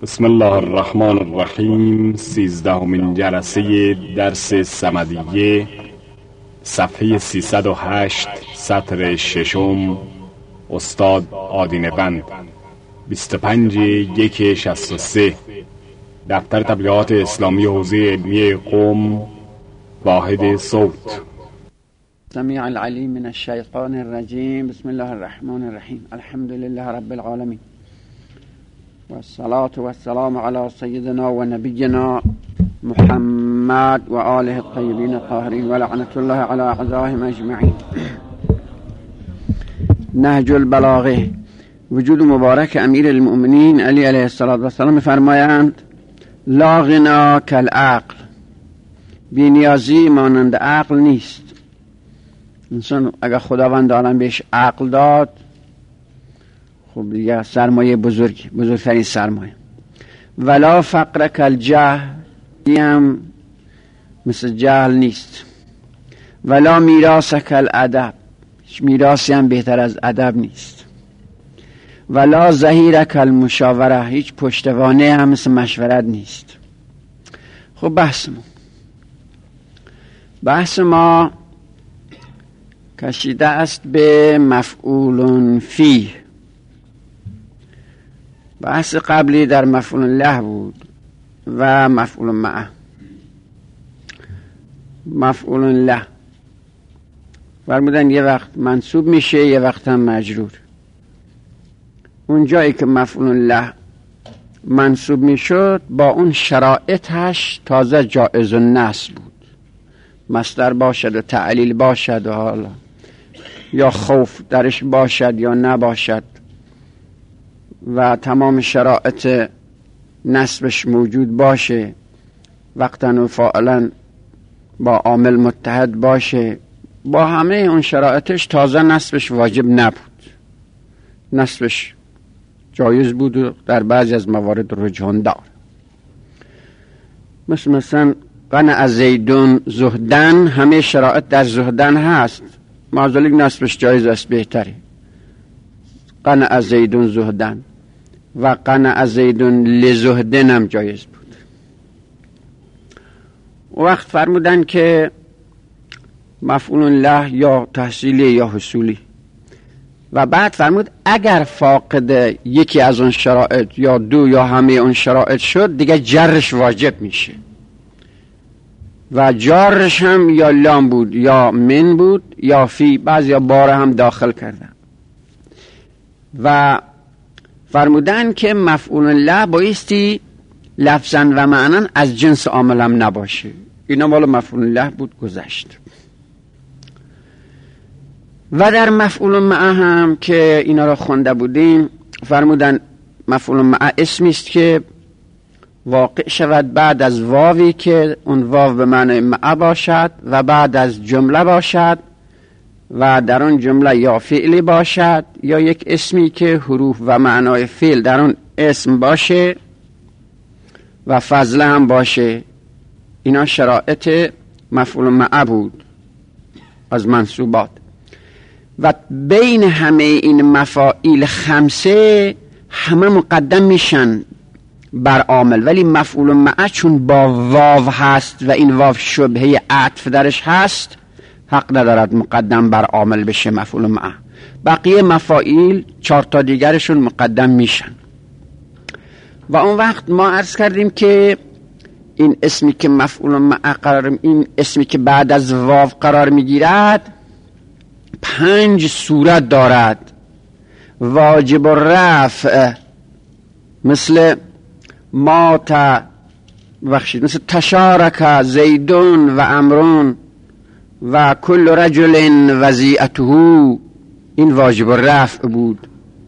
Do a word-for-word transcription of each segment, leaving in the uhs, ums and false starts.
بسم الله الرحمن الرحیم. سیزدهمین جلسه درس صمدیه، صفحه سیصد و هشت، سطر ششم، استاد آدینه بند، بیست و پنج یک شصت و سه، دفتر تبلیغات اسلامی حوزه علمی قم، واحد صوت. سمیع العلیم من الشیطان الرجیم. بسم الله الرحمن الرحیم. الحمد لله رب العالمین و الصلاة و السلام علی سیدنا و نبینا محمد و آله الطیبین الطاهرین و لعنت الله علی اعدائهم اجمعین. نهج البلاغه. وجود مبارک امیر المؤمنین علی علیه السلام فرمایند: لا غنا کالعقل. بی‌نیازی مانند عقل نیست. انسان اگر خداوند عالم بهش عقل داد، خب دیگه سرمایه بزرگ، بزرگترین سرمایه. ولا فقر کالجهل. هم مثل جهل نیست. ولا میراث کالادب. هیچ میراثی هم بهتر از ادب نیست. ولا ظهیر کالمشاوره. هیچ پشتوانه هم مثل مشورت نیست. خب بحث ما بحث ما کشیده است به مفعول فیه. بحث قبلی در مفعول له بود و مفعول معه. مفعول له فرمودن یه وقت منصوب میشه، یه وقت هم مجرور. اون جایی که مفعول له منصوب میشد با اون شرایطش تازه جائز النصب بود. مصدر باشد و تعلیل باشد و حالا یا خوف درش باشد یا نباشد و تمام شرایط نصبش موجود باشه، وقتاً و فاعلاً با عامل متحد باشه، با همه اون شرایطش تازه نصبش واجب نبود. نصبش جایز بود و در بعضی از موارد رجحان دار. مثل مثلا قنع زیدون زهدن، همه شرایط در زهدن هست، معذالک نصبش جایز است، بهتره. قنع زیدون زهدن و قنع زیدون لزهدن هم جایز بود. وقت فرمودن که مفعول له یا تحصیلی یا حصولی، و بعد فرمود اگر فاقد یکی از اون شرایط یا دو یا همه اون شرایط شد، دیگه جرش واجب میشه. و جارش هم یا لام بود یا من بود یا فی، بعضی یا باره هم داخل کردن. و فرمودن که مفعول له بایستی لفظاً و معناً از جنس عامل هم نباشه. اینا مال مفعول له بود، گذشت. و در مفعول معه هم که اینا را خونده بودیم، فرمودن مفعول معه اسمی است که واقع شود بعد از واوی که اون واو به معنی معه باشد و بعد از جمله باشد و در اون جمله یا فعلی باشد یا یک اسمی که حروف و معنای فعل در اون اسم باشه و فضله هم باشه. اینا شرایط مفعول معه بود از منصوبات. و بین همه این مفاعیل خمسه همه مقدم میشن بر عامل، ولی مفعول معه چون با واو هست و این واو شبهه عطف درش هست، حق ندارد مقدم بر عامل بشه مفعول معه. بقیه مفاعیل چهار تا دیگرشون مقدم میشن. و اون وقت ما عرض کردیم که این اسمی که مفعول معه قرار، این اسمی که بعد از واو قرار میگیرد پنج صورت دارد. واجب الرفع مثل ما تا بخشید، مثل تشارک زیدون و امرون و کل رجل وضیعته، این واجب الرفع بود.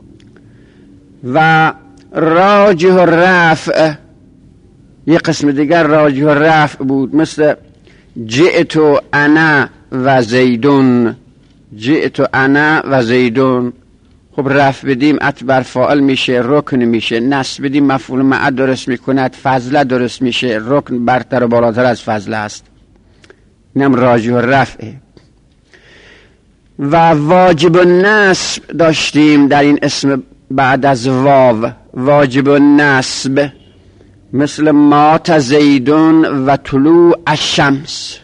و راجح الرفع یک قسم دیگر راجح الرفع بود، مثل جئت انا و زیدون. جئت انا و زیدون، خب رفع بدیم اتبر فاعل میشه، رکن میشه. نصب بدیم مفعول معه درست میکند، فضله درست میشه. رکن برتر و بالاتر از فضله است. اینم راجح الرفع. و واجب النصب داشتیم در این اسم بعد از واو. واجب النصب مثل مات زیدون و طلوع الشمس،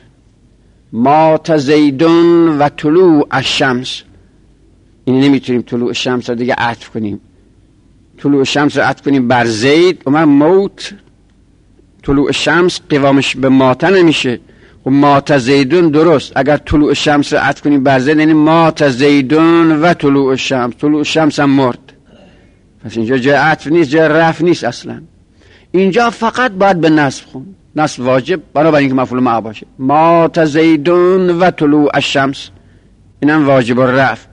مات زیدون و طلوع الشمس. این نمیتونیم طلوع الشمس رو دیگه عطف کنیم، طلوع الشمس رو عطف کنیم بر زید، اما موت طلوع الشمس قوامش به مات نمیشه. و مات زیدون درست، اگر طلوع الشمس رو عطف کنیم بر زید یعنی مات زیدون و طلوع الشمس، طلوع الشمس هم مرد. پس اینجا جای عطف نیست، جای رفع نیست اصلا. اینجا فقط باید به نصب خون، نصب واجب بنابراین که مفعول معه باشه. مات زیدون و طلوع الشمس، اینم واجب الرفع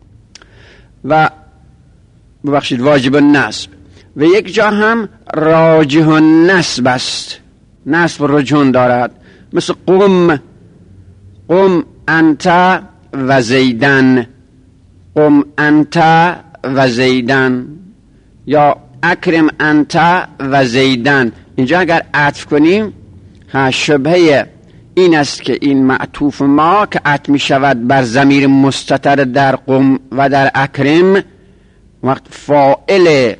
و ببخشید واجب النصب. و یک جا هم راجح النصب است، نصب رجحان دارد، مثل قم، قم انت و زیدن، قم انت و زیدن، یا اکرم انت و زیدن. اینجا اگر عطف کنیم ها شبهه این است که این معطوف ما که عطف می شود بر ضمیر مستتر در قم و در اکرم، وقت فاعل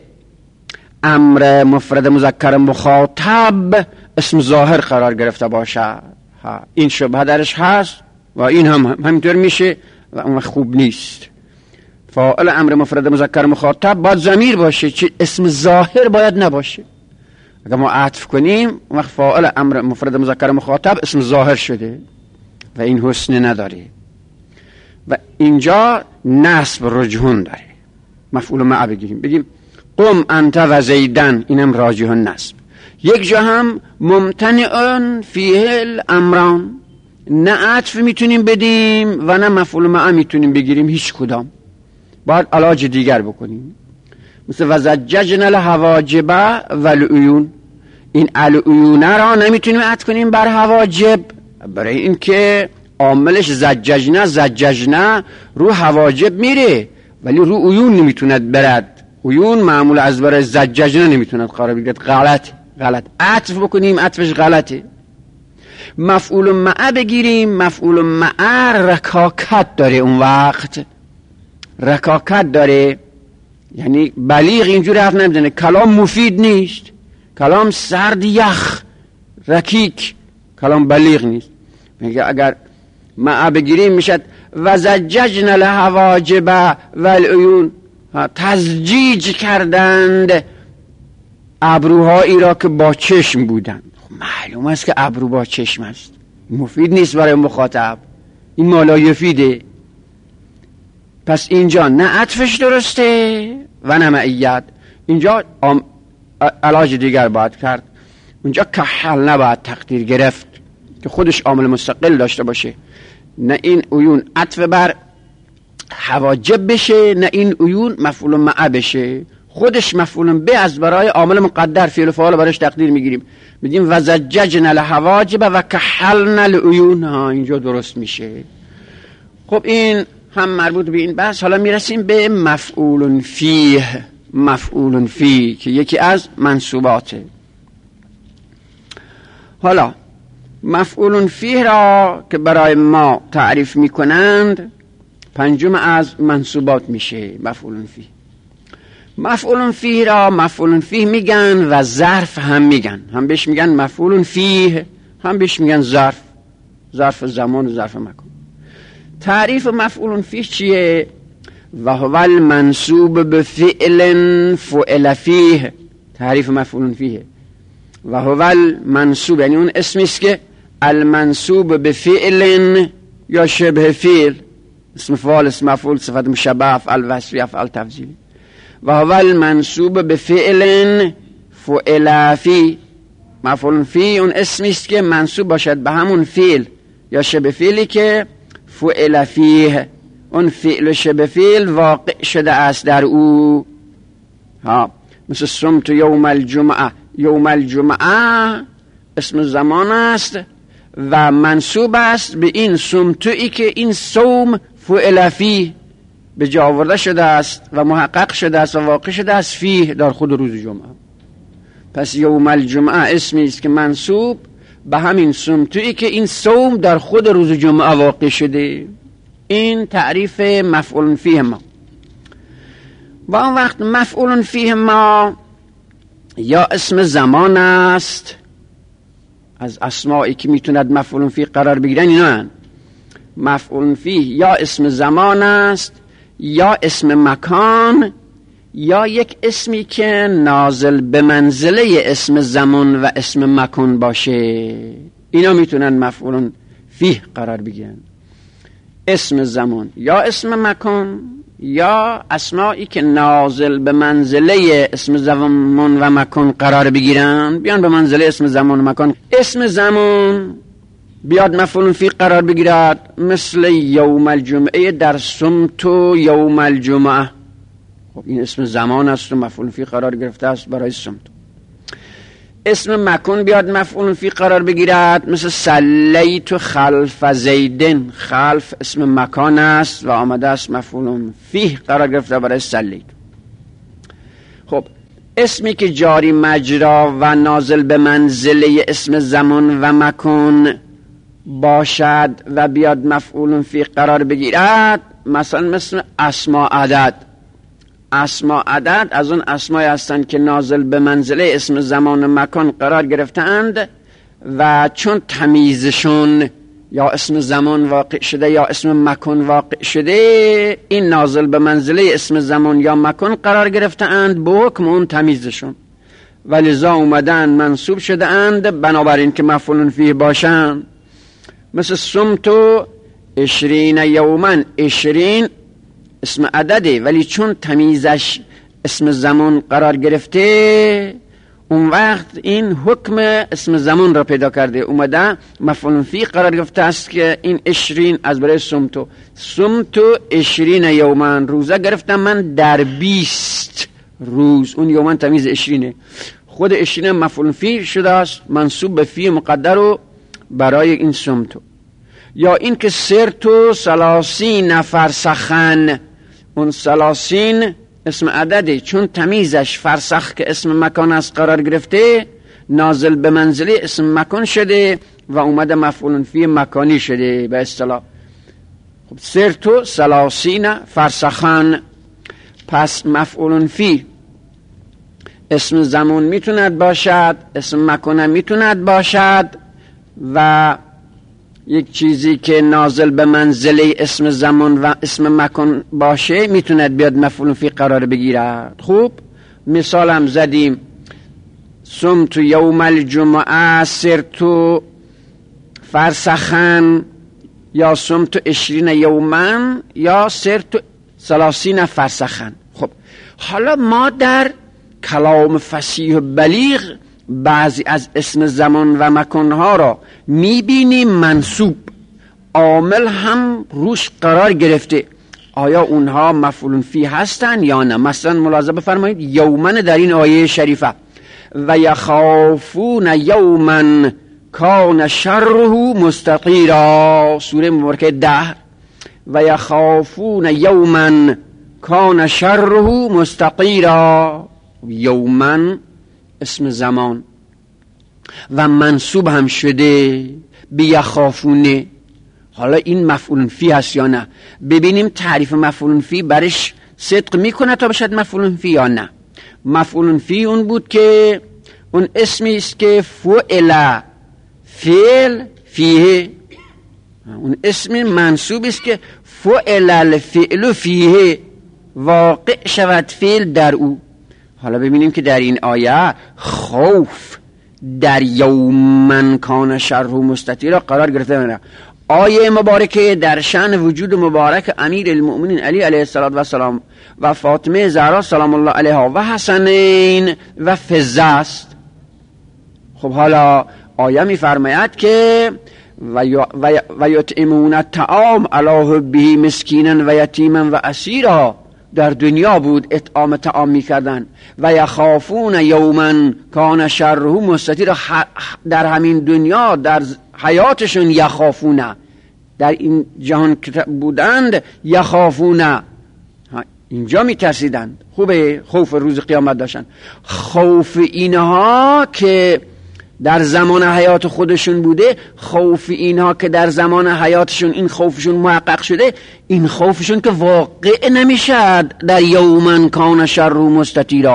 امر مفرد مذکر مخاطب اسم ظاهر قرار گرفته باشه. ها این شبهه درش هست و این هم همینطور میشه و اون خوب نیست. فاعل امر مفرد مذکر مخاطب باید ضمیر باشه، چه اسم ظاهر باید نباشه. اگر ما عطف کنیم وقت فاعل امر مفرد مذکر مخاطب اسم ظاهر شده و این حسن نداره و اینجا نصب رجحون داره. مفعول معه بگیریم، بگیم قم انت و زیدن، اینم راجح النصب. یک جا هم ممتنع فیه الامران، نه عطف میتونیم بدیم و نه مفعول معه میتونیم بگیریم، هیچ کدام. باید علاج دیگر بکنیم، مثل وزججن الحواجب و العیون. این العیون را نمیتونیم عطف کنیم بر حواجب، برای اینکه عاملش زججنه، زججنه رو حواجب میره ولی رو عیون نمیتوند برد. عیون معمول از برای زججنه نمیتوند قرار بگیرد. غلط غلط عطف بکنیم، عطفش غلطه. مفعول معه بگیریم، مفعول معه رکاکت داره، اون وقت رکاکت داره، یعنی بلیغ اینجور حرف نمیزنه، کلام مفید نیست، کلام سرد یخ رکیک، کلام بلیغ نیست. میگه اگر معه بگیریم میشد وزججن الحواجب و العیون، تزجیج کردند ابروهایی را که با چشم بودند. معلوم است که ابرو با چشم است، مفید نیست برای مخاطب، این مالایفیده. پس اینجا نه عطفش درسته و نه معیت. اینجا علاج دیگر باید کرد. اونجا کحل نباید تقدیر گرفت که خودش عامل مستقل داشته باشه، نه این عیون عطف بر حواجب بشه نه این عیون مفعول معه بشه. خودش مفعول به از برای عامل مقدر فعل و فاعل براش تقدیر میگیریم، میگیم وزججن الحواجب و کحلن العیون. ها اینجا درست میشه. خب این هم مربوط به این بحث. حالا میرسیم به مفعول فیه. مفعول فیه که یکی از منصوباته. حالا مفعول فیه را که برای ما تعریف میکنند پنجم از منصوبات میشه مفعول فیه. مفعول فیه را مفعول فیه میگن و ظرف هم میگن، هم بهش میگن مفعول فیه، هم بهش میگن ظرف، ظرف زمان و ظرف مکان. تعریف مفعول فیه چیه؟ و هو المنصوب بفعل فعل فیه. تعریف مفعول فیه و هو المنصوب یعنی اون اسمی است که المنصوب بفعل یا شبه فعل، اسم فاعل، اسم مفعول، صفت مشبه، افعال وصفی، افعال تفضیلی. و هو المنصوب بفعل فعل فی. مفعول فی اون اسمی است که منصوب باشد به همون فعل یا شبه فعلی که فعل فیه، اون فعل شبه فعل واقع شده است در او. ها مثل صمت یوم الجمعه. یوم الجمعه اسم زمان است و منصوب است به این صمتویی که این صوم فعل فیه به جا آورده شده است و محقق شده است و واقع شده است فیه در خود روز جمعه. پس یوم الجمعه اسمی است که منصوب به همین صمتویی که این صوم در خود روز جمعه واقع شده. این تعریف مفعول فیه ما. و اون وقت مفعول فیه ما یا اسم زمان است، از اسمایی که میتوند مفعول فیه قرار بگیرن اینا هن. مفعول فیه یا اسم زمان است یا اسم مکان یا یک اسمی که نازل به منزله اسم زمان و اسم مکان باشه، اینا میتونن مفعول فیه قرار بگیرن. اسم زمان یا اسم مکان یا اسمایی که نازل به منزله اسم زمان و مکان قرار بگیرن بیان به منزله اسم زمان و مکان. اسم زمان بیاد مفعول فیه قرار بگیرد، مثل یوم الجمعه در صمت و یوم الجمعه. خب این اسم زمان است و مفعول فیه قرار گرفته است برای صمت. اسم مکان بیاد مفعول فیه قرار بگیرد، مثل صلیت خلف زیدن. خلف اسم مکان است و آمده است مفعول فیه قرار گرفته برای صلیت. خب اسمی که جاری مجرا و نازل به منزله اسم زمان و مکان باشد و بیاد مفعول فیه قرار بگیرد، مثلا مثل اسما عدد. اسما عدد از اون اسمایی هستند که نازل به منزله اسم زمان و مکان قرار گرفتند و چون تمیزشون یا اسم زمان واقع شده یا اسم مکان واقع شده، این نازل به منزله اسم زمان یا مکان قرار گرفتند به حکم اون تمیزشون، ولذا اومدن منصوب شده اند بنابراین که مفعول فیه باشند. مثل صمت عشرین یومن. عشرین اسم عدده ولی چون تمیزش اسم زمان قرار گرفته اون وقت این حکم اسم زمان را پیدا کرده، اومده مفعول فیه قرار گرفته است که این عشرین از برای صمتو. صمتو عشرین یومن، روزه گرفتم من در بیست روز. اون یومن تمیز عشرینه، خود عشرین مفعول فیه شده است منصوب به فیه مقدر رو برای این صمتو. یا این که سرتو سلاسین فرسخن. اون سلاسین اسم عدده چون تمیزش فرسخ که اسم مکان است قرار گرفته، نازل به منزله اسم مکان شده و اومده مفعول فیه مکانی شده به اصطلاح. خب سرتو سلاسین فرسخن. پس مفعول فیه اسم زمان میتوند باشد، اسم مکان میتوند باشد و یک چیزی که نازل به منزله اسم زمان و اسم مکان باشه میتوند بیاد مفعول فیه قرار بگیرد. خوب مثال هم زدیم، صمت یوم الجمعه سرت فرسخن، یا صمت عشرین یومن، یا سرت سلاسین فرسخن. خب حالا ما در کلام فصیح و بلیغ بعضی از اسم زمان و مکانها را میبینیم منصوب، عامل هم روش قرار گرفته، آیا اونها مفعول فیه هستن یا نه؟ مثلا ملاحظه بفرمایید یومن در این آیه شریفه، و یخافون یومن کان شره مستطیرا، سوره مبارکه دهر. و یخافون یومن کان شره مستطیرا، یومن اسم زمان و منصوب هم شده بیخافونه. حالا این مفعول فیه هست یا نه؟ ببینیم تعریف مفعول فیه برش صدق میکنه تا بشد مفعول فیه یا نه. مفعول فیه اون بود که اون اسمی است که فعل فعل فیه، اون اسم منصوب است که فعل الفعل فیه، واقع شود فعل در او. حالا ببینیم که در این آیه خوف در یومن کان شره مستطیرا قرار گرفته. آیه مبارکه در شأن وجود مبارک امیر المؤمنین علی علیه السلام و فاطمه زهرا سلام الله علیها و حسنین و فضه است. خب حالا آیه میفرماید که و یطعمون الطعام علی حبه مسکینا و یتیما و اسیرا، در دنیا بود اطعام طعام میکردن. و یخافون یوما کان شره مستطیرا، در همین دنیا در حیاتشون یخافون، در این جهان که بودند یخافون، اینجا میترسیدند. خوبه، خوف روز قیامت داشتن. خوف اینها که در زمان حیات خودشون بوده، خوف اینها که در زمان حیاتشون این خوفشون محقق شده، این خوفشون که واقع نمیشد در یومن کان شره مستطیرا،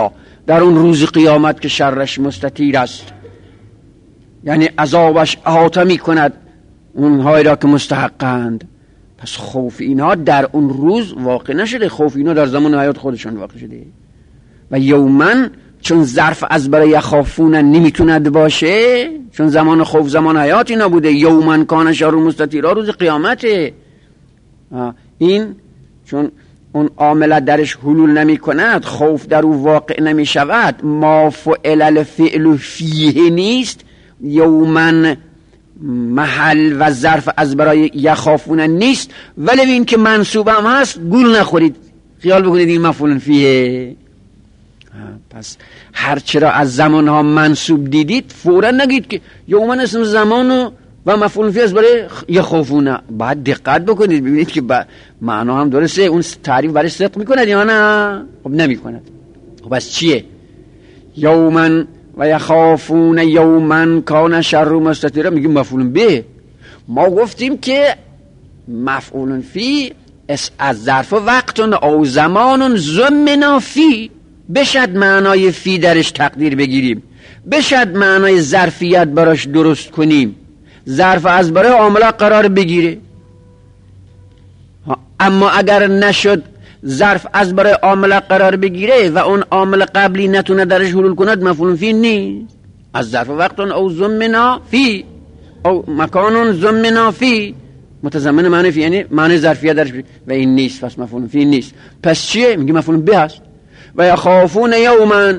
در اون روز قیامت که شرش مستطیر است، یعنی عذابش احاطه می کند اونهایی را که مستحقند. پس خوف اینا در اون روز واقع نشده، خوف اینا در زمان حیات خودشان واقع شده. و یومن چون ظرف از برای یخافون نمیتوند باشه، چون زمان خوف زمان حیات اینا بوده. یومن کان شر مستطیرا، روز قیامته. این چون اون عامل درش حلول نمی کند، خوف در او واقع نمی شود، ما فعل الفعل فیه نیست، یومن محل و ظرف از برای یخافون نیست، ولی این که منصوب هم هست گول نخورید، خیال بکنید این مفعول فیه. پس هرچی را از زمان ها منصوب دیدید فورا نگید که یومن اسم زمان و مفعول فیه از برای یخافون. باید دقت بکنید ببینید که معنا هم درسته، اون تعریف برای صدق میکند یا نه؟ خب نمیکند. خب پس چیه؟ یومن و یخافون یومن کان شر مستطیرا، میگیم مفعول به. ما گفتیم که مفعول فی از ظرف وقت او زمان زمنا فی، بشد معنای فی درش تقدیر بگیریم، بشد معنای ظرفیت براش درست کنیم، ظرف از برای عامله قرار بگیره. اما اگر نشد ظرف از برای عامله قرار بگیره و اون عامل قبلی نتونه درش حلول کند، مفعول فی نیست. از ظرف وقت او زمنا فی او مکان زمنا فی متضمن معنی فی، یعنی معنی ظرفیت درش بگیره و این نیست، پس مفعول فی نیست. پس چیه؟ میگه مفعول به هست. و یخافون یومن،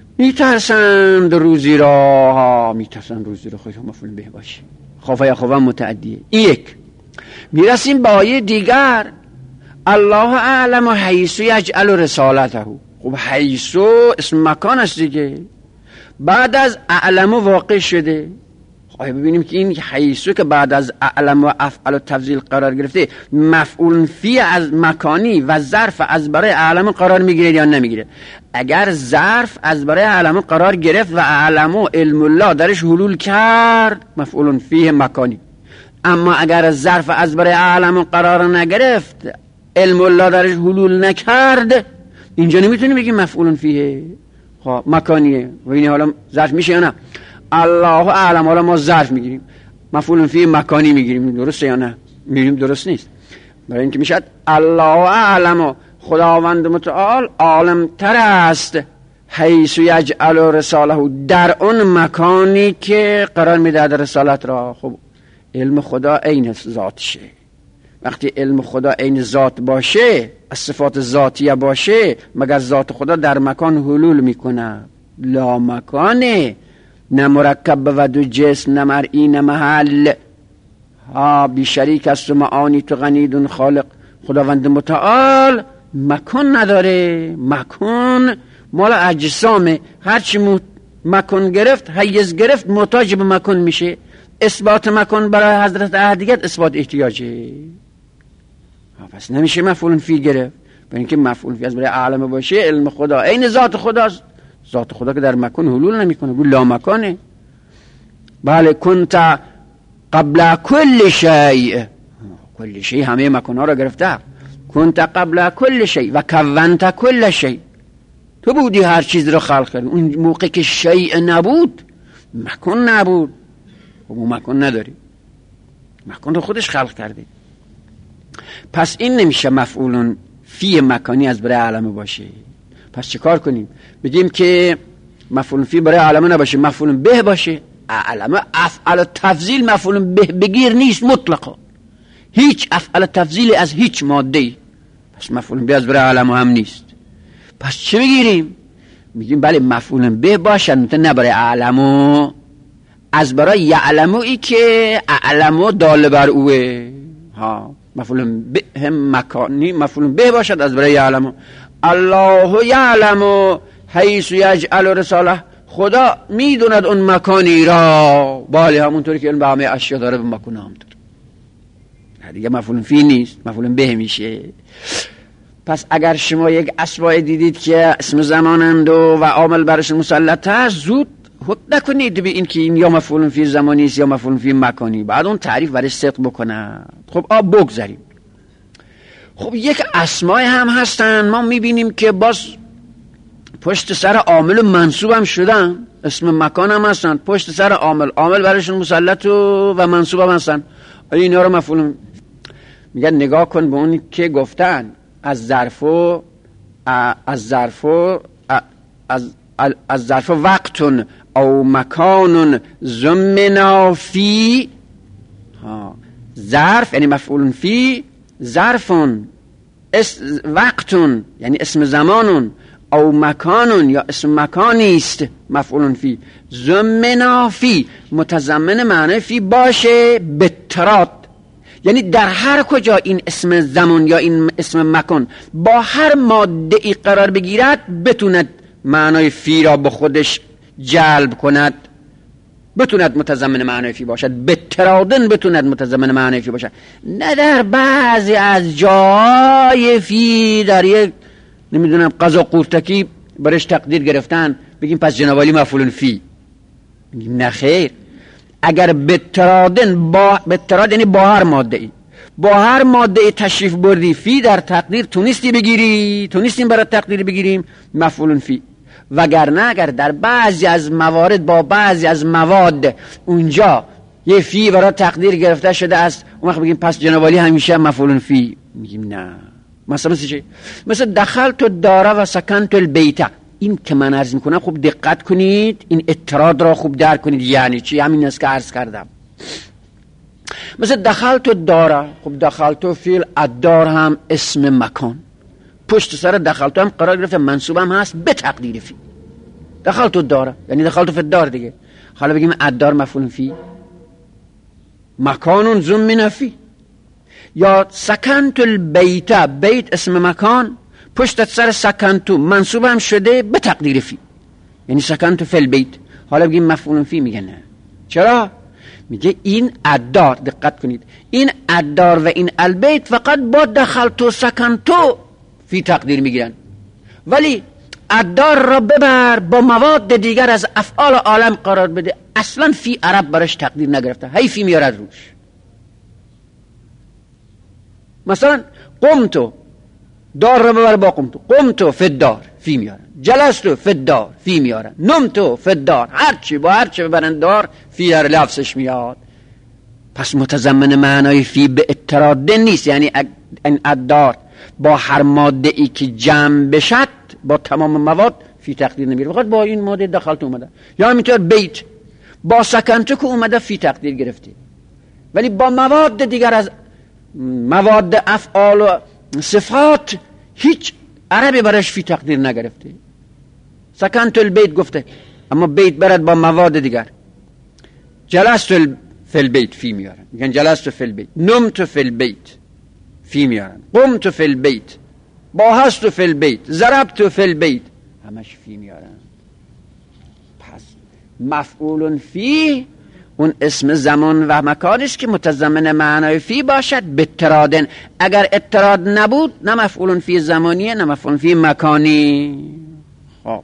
میترسند روزی را، میترسند روزی را، خیلی مفعول به باشه. خوف یخافون متعدیه. این یک. میرسیم به آیه دیگر، الله اعلم حیث یجعل رسالته. خب حیث اسم مکان است دیگه، بعد از اعلم واقع شده. خب ببینیم که این حیث که بعد از اعلم و افعل و تفضیل قرار گرفته، مفعول فی از مکانی و ظرف از برای اعلم قرار میگیره یا نمیگیره؟ اگر ظرف از برای اعلم قرار گرفت و اعلم و علم الله درش حلول کرد، مفعول فی مکانی. اما اگر ظرف از برای اعلم قرار نگرفت، علم الله درش حلول نکرد، اینجا نمیتونیم بگیم مفعول فیه، خب مکانیه. و این حالا ظرف میشه یا نه؟ الله اعلم، حالا ما ظرف میگیریم، مفعول فیه مکانی میگیریم، درسته یا نه؟ میگیم درست نیست، برای اینکه میشد الله اعلم، خداوند متعال عالم تر است، حیث یجعل رساله، در اون مکانی که قرار میده در رسالت را. خب علم خدا عین ذاتشه، وقتی علم خدا عین ذات باشه، از صفات ذاتیه باشه، مگر ذات خدا در مکان حلول میکنه؟ لا مکانه، نه مرکب و دو جسم، نه مرئی نه محل، ها بی شریک است و معانی تو غنیدون خالق. خداوند متعال مکان نداره، مکان مال اجسامه، هرچی مکان گرفت، حیز گرفت، محتاج به مکان میشه. اثبات مکان برای حضرت احدیت اثبات احتیاجه، پس نمیشه مفعول فی گرفت، برای اینکه مفعول فی از برای اعلم باشه، علم خدا عین ذات خداست، ذات خدا که در مکان حلول نمیکنه، گو لا مکانه. بله کنت قبل کل شیء، کل شیء همه مکان ها را گرفته، کنت قبل کل شیء و کونت کل شیء، تو بودی هر چیز را خلق کردی. اون موقع که شیء نبود، مکان نبود، خب اون مکان نداری، مکان رو خودش خلق کرده. پس این نمیشه مفعول فی مکانی از برای علمه باشه. پس چه کار کنیم؟ بگیم که مفعول فی برای علمه نباشه، مفعول به باشه. علمه افعل تفضیل مفعول به بگیر نیست مطلقا، هیچ افعل تفضیل از هیچ ماده، پس مفعول به از برای علمه هم نیست. پس چه بگیریم؟ میگیم بله مفعول به باشه، نه برای علمه، از برای یعلمو، ای که اعلمو دال بر اوه، ها مفعول به هم مکانی، مفعول به باشد از برای یعلمو. الله یعلمو حیث یجعل رساله، خدا میدوند اون مکانی را، بله همونطوری که علم به همه اشیا داره به مکان هم داره، دیگه مفعول فی نیست، مفعول به میشه. پس اگر شما یک اسماء دیدید که اسم زمانند و عامل برش مسلط هست، زود حکم نکنید به این که این یا مفعول فی زمانی است یا مفعول فی مکانی، بعد اون تعریف برای صدق بکنه. خب آب بگذاریم. خب یک اسماء هم هستن، ما میبینیم که باز پشت سر عامل منصوب هم شدن، اسم مکان هم هستن، پشت سر عامل، عامل برایشون مسلط و, و منصوب هم هستن. اینا رو مفعول میگن نگاه کن به اون که گفتن از ظرف و از ظرف و از از ظرف وقتون او مکانون زمنا فی، ها ظرف یعنی مفعول فی، ظرفون اس وقتون یعنی اسم زمانون، او مکانون یا اسم مکانی است مفعول فی، زمنا فی متضمن معنی فی باشه به تراد، یعنی در هر کجا این اسم زمان یا این اسم مکان با هر ماده ای قرار بگیرد بتوند معنای فی را به خودش جلب کند، بتوند متضمن معنای فی باشد، به ترادن بتوند متضمن معنای فی باشد، نه در بعضی از جای فی در یک نمیدونم قضا قورتکی برش تقدیر گرفتن بگیم پس جناب عالی مفعول فی، بگیم نه خیر. اگر به ترادن با به تراد یعنی با هر ماده ای با هر ماده ای تشریف بردی فی در تقدیر تونستی بگیری، تونستیم برای تقدیر بگیریم مفعول فی، وگرنه اگر در بعضی از موارد با بعضی از مواد اونجا یه فی برای تقدیر گرفته شده است، اون وقت بگیم پس جناب عالی همیشه مفعول فی، میگیم نه. مثلا مثل چی؟ مثل دخلت الدار و سکنت البیت، این که من عرض میکنم خوب دقت کنید، این اعتراض را خوب درک کنید یعنی چی، همین است که عرض کردم. مثل دخلت الدار، خوب دخلت فیل الدار هم اسم مکان، پشت سر دخلت هم قرار گرفته منصوب هم هست به تقدیر فی، دخلت الدار یعنی دخلت فی الدار دیگه. حالا بگیم الدار مفعول فی، مکانون ضمن فی، یا سکنت البیت، بیت اسم مکان پشت سر سکنتو منصوب هم شده به تقدیر فی، یعنی سکنتو فی البیت. حالا بگیم مفعول فی، میگه نه. چرا؟ میگه این الدار، دقت کنید، این الدار و این البیت فقط با دخلتو سکنتو فی تقدیر میگیرن، ولی الدار را ببر با مواد دیگر از افعال عالم قرار بده، اصلا فی عرب برش تقدیر نگرفته، هی فی میارد روش. مثلا قمتو، دار رو ببر با قمتو، قمتو فی الدار فی میارن، جلستو فی الدار فی میارن، نمتو فی الدار، هرچی با هرچی ببرن دار فی در لفظش میاد. پس متضمن معنای فی به اعتراض نیست، یعنی این الدار با هر ماده ای که جمع بشد با تمام مواد فی تقدیر نمیره، فقط با این ماده دخلت اومده. یا همینطور بیت با سکنتو که اومده فی تقدیر گرفته، ولی با مواد دیگر از مواد افعال و صفات هیچ عربی برش فی تقدیر نگرفته. سکنت البیت گفته، اما بیت برد با مواد دیگر. جلست فی البیت فی میارن، میگن جلست فی البیت، نمت فی البیت فی میارن، قمت فی البیت، باهست فی البیت، ضربت فی البیت، همش فی میارن. پس مفعول فی اون اسم زمان و مکانش که متضمن معنای فی باشد به ترادن. اگر اعتراض نبود نه مفعول فی زمانیه نه مفعول فی مکانی. خب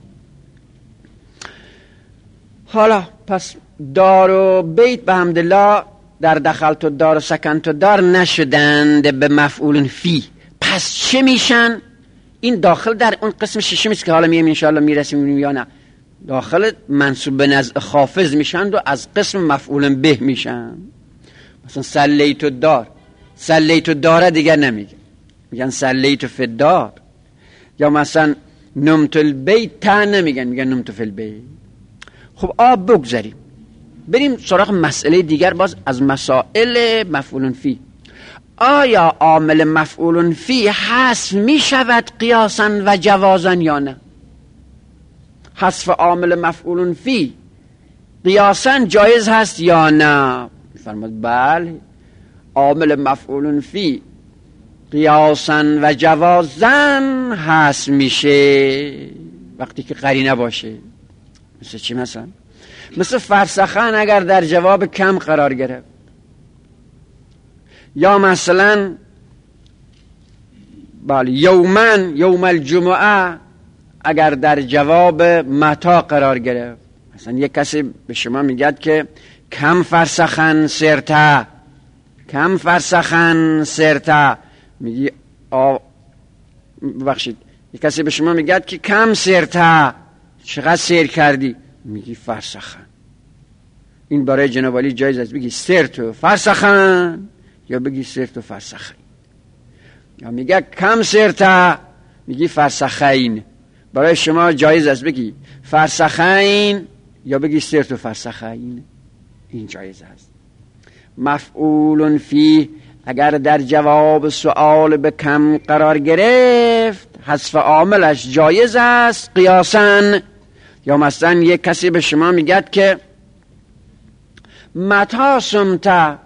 حالا پس دار و بیت به حمدالله در دخلت و دار و سکنت و دار نشدند به مفعول فی، پس چه میشن؟ این داخل در اون قسم ششمیست که حالا میگیم انشاءالله میرسیم یا نه، داخل منصوب به نزع خافض میشن و از قسم مفعول به میشن. مثلا سلیت و دار، سلیت و داره دیگر نمیگن، میگن سلیت فی الدار. یا مثلا نمت البیت تا نمیگن، میگن نمت فی البیت. خب آب بگذاریم بریم سراغ مسئله دیگر، باز از مسائل مفعول فی. آیا عامل مفعول فی حذف میشود قیاسا و جوازا یا نه؟ حذف عامل مفعول فی قیاسا جایز هست یا نه؟ فرمود بله، عامل مفعول فی قیاسا و جوازا حذف میشه وقتی که قرینه باشه. مثل چی مثلا؟ مثل فرسخن اگر در جواب کم قرار گرفت، یا مثلا بله یومن یوم الجمعه اگر در جواب متا قرار گرفت. مثلا یک کسی به شما میگد که کم فرسخن سرتا، کم فرسخن سرتا، میگی آ بخشید یک کسی به شما میگه که کم سرتا، چقدر سیر کردی؟ میگی فرسخن. این برای جناب علی جایز است بگی سرتو فرسخن یا بگی سرتو فرسخین. یا میگه کم سرتا، میگی فرسخین. برای شما جایز است بگی فرسخین یا بگی سرتو فرسخین. این جایز است. مفعول فی اگر در جواب سؤال به کم قرار گرفت حذف عاملش جایز است قیاساً. یا مثلا یک کسی به شما میگه که متا سمتا،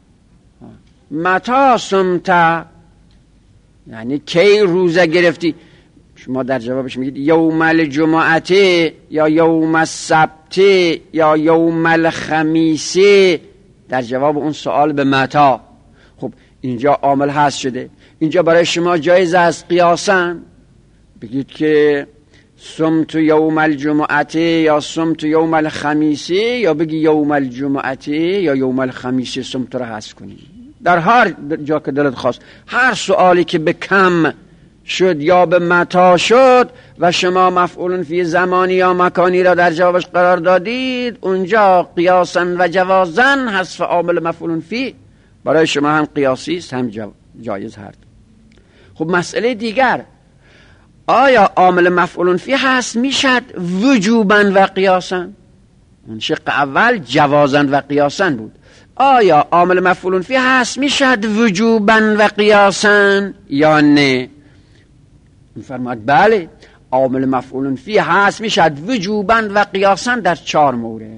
متا سمتا یعنی کی روزه گرفتی؟ شما در جوابش میگید یوم الجمعه یا یوم السبت یا یوم الخمیس، در جواب اون سوال به متا. خب اینجا عامل هست شده. اینجا برای شما جایز است قیاساً بگید که سمت یوم الجمعه یا سمت یوم الخمیس، یا بگی یوم الجمعه یا یوم الخمیس سمت را حذف کنی. در هر جا که دلت خواست، هر سوالی که به کم شد یا به متا شد و شما مفعول فی زمانی یا مکانی را در جوابش قرار دادید، اونجا قیاسا و جوازا حذف عامل مفعول فی برای شما هم قیاسی است هم جایز هست. خب مسئله دیگر، آیا عامل مفعول فی هست میشد وجوبا و قیاسا؟ اون شق اول جوازا و قیاسا بود. آیا عامل مفعول فی هست میشد وجوبا و قیاسا یا نه؟ میفرماد بله، عامل مفعول فی هست میشد وجوبا و قیاسا در چهار مورد.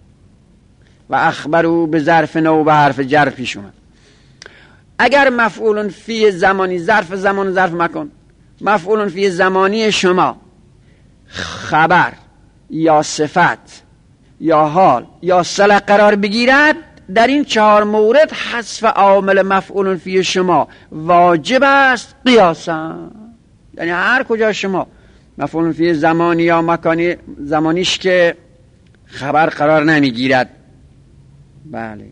و اخبرو به ظرف نو به حرف جر پیش اومد. اگر مفعول فی زمانی، ظرف زمان ظرف مکان، مفعول فی زمانی شما خبر یا صفت یا حال یا صله قرار بگیرد، در این چهار مورد حذف عامل مفعول فی شما واجب است قیاسا. یعنی هر کجا شما مفعول فی زمانی یا مکانی، زمانیش که خبر قرار نمیگیرد. بله.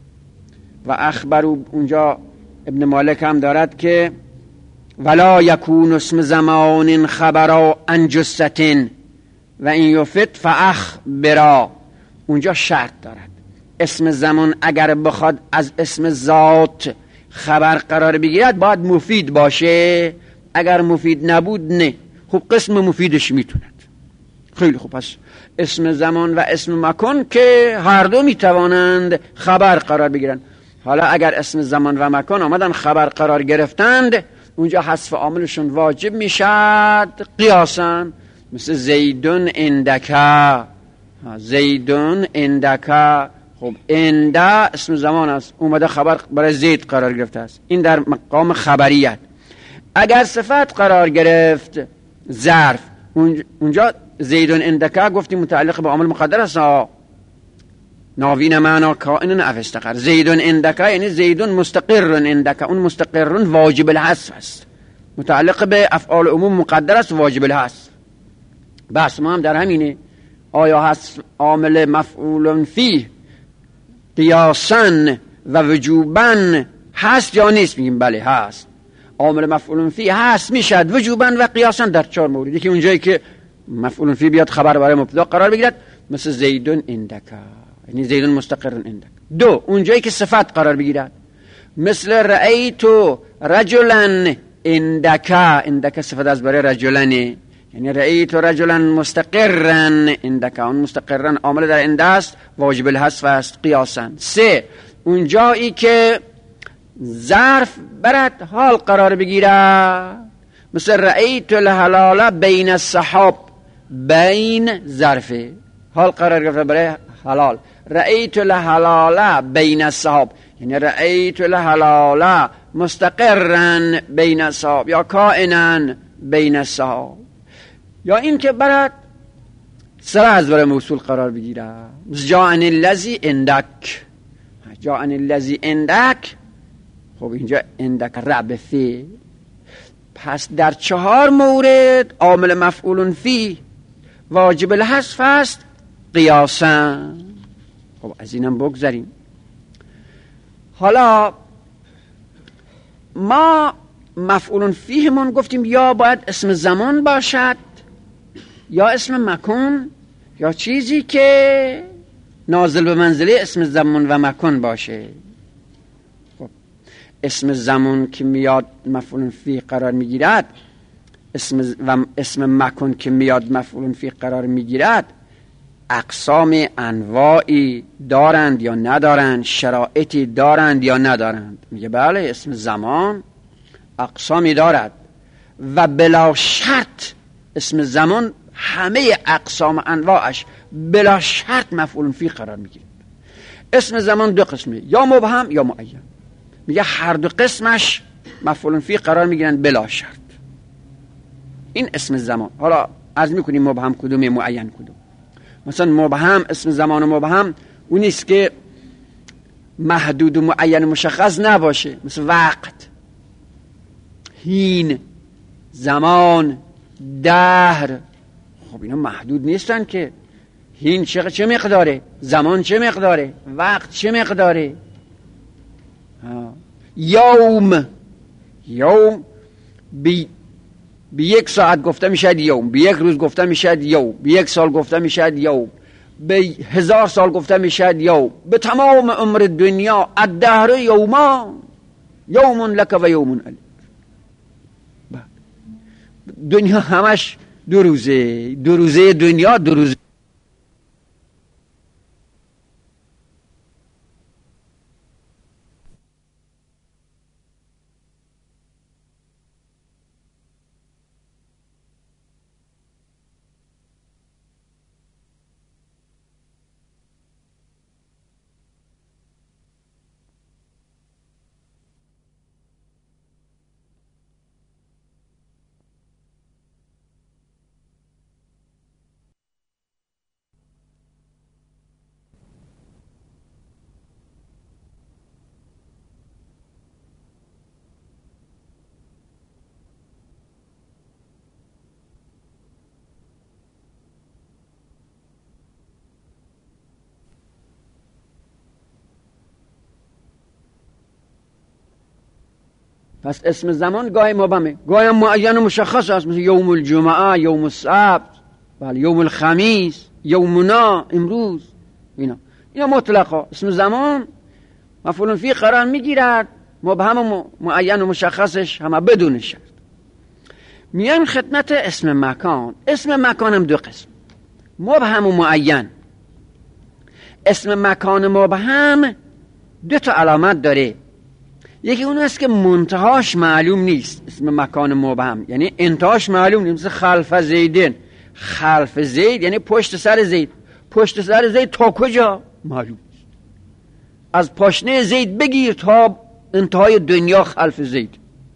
و اخبرو اونجا ابن مالک هم دارد که ولا یکون اسم زمان خبرا عن جثة و این یفت فاخبرا. اونجا شرط دارد اسم زمان اگر بخواد از اسم ذات خبر قرار بگیرد باید مفید باشه، اگر مفید نبود نه. خب قسم مفیدش میتوند. خیلی خوب، پس اسم زمان و اسم مکان که هر دو میتوانند خبر قرار بگیرند. حالا اگر اسم زمان و مکان آمدن خبر قرار گرفتند، اونجا حذف عاملشون واجب میشد قیاسا. مثل زیدون اندکا، زیدون اندکا. خب انده اسم زمان است، اومده خبر برای زید قرار گرفته است، این در مقام خبریت. اگر صفت قرار گرفت ظرف، اونجا زیدون اندکا گفتیم متعلق به عامل مقدر است، ناوین معنا کائن او استقر. زیدون اندکا یعنی زیدون مستقر اندکا، اون مستقر واجب الحذف است، متعلق به افعال عموم مقدر است واجب الحذف. بس ما هم در همینه، آیا هست عامل مفعول فی قیاسا و وجوبا هست یا نیست؟ میگیم بله هست. عامل مفعول فی هست میشد وجوبا و قیاسا در چهار مورد. یکی اونجایی که مفعول فی بیاد خبر برای مبتدا قرار بگیرد، مثل زیدون اندکا یعنی زیدون مستقر اندک. دو، اونجایی که صفت قرار بگیرد، مثل رأیتو رجلا اندکا. اندکا صفت از برای رجلانه، یعنی رأیتو رجلا مستقرا اندکا، اون مستقرا عامل در انده است واجب الحذف است قیاسا. سه، اونجایی که ظرف برد حال قرار بگیرد، مثل رأیت الهلال بین السحاب. بین ظرفه حال قرار گرفته برای حلال. رأیت الهلال بین السحاب یعنی رأیت الهلال مستقرا بین السحاب یا کائنا بین السحاب. یا این که برد سر از برای موصول قرار بگیره، جاءن الذی عندک. جاءن الذی عندک، خب اینجا عندک رب فی. پس در چهار مورد عامل مفعول فی واجب الحذف است قیاسا. خب از اینم بگذاریم. حالا ما مفعول فیهمون گفتیم یا باید اسم زمان باشد یا اسم مکان یا چیزی که نازل به منزله اسم زمان و مکان باشه. خب اسم زمان که میاد مفعول فیه قرار میگیرد، اسم و اسم مکان که میاد مفعول فیه قرار میگیرد، اقسام انواعی دارند یا ندارند، شرایطی دارند یا ندارند. میگه بله اسم زمان اقسامی دارد و بلا شرط اسم زمان همه اقسام انواعش بلا شرط مفعول فیه قرار میگیره. اسم زمان دو قسمه، یا مبهم یا معین. میگه هر دو قسمش مفعول فیه قرار میگیرن بلا شرط. این اسم زمان. حالا عرض میکنیم مبهم کدومه معین کدوم. مثلا مبهم، اسم زمان مبهم اون نیست که محدود و معین مشخص نباشه، مثل وقت، حین، زمان، دهر. خب اینا محدود نیستن که. حین چه چه مقداره، زمان چه مقداره، وقت چه مقداره. یوم، یوم بی به یک ساعت گفته میشد یوم، به یک روز گفته میشد یوم، به یک سال گفته میشد یوم، به هزار سال گفته میشد یوم. به تمام عمر دنیا الدهر یوما، یوم لک و یوم علیک. دنیا همش دو روزه، دو روزه دنیا دو روزه. پس اسم زمان گاهی مبهمه، گاهی معین و مشخص است، مثل یوم الجمعه، یوم السبت، بله یوم الخمیس، یومنا، امروز. اینا اینا مطلقا اسم زمان مفعول فیه قرار میگیرد، مبهم و معین و مشخصش همه بدون شرط. میان خدمت اسم مکان. اسم مکان هم دو قسم، مبهم و معین. اسم مکان مبهم دو تا علامت داره. یکی اون است که منتهاش معلوم نیست، اسم مکان مبهم، یعنی انتهاش معلوم نیست. مثل خلف زیدن، خلف زید یعنی پشت سر زید. پشت سر زید تا کجا معلوم نیست. از پاشنه زید بگیر تا انتهای دنیا خلف زید.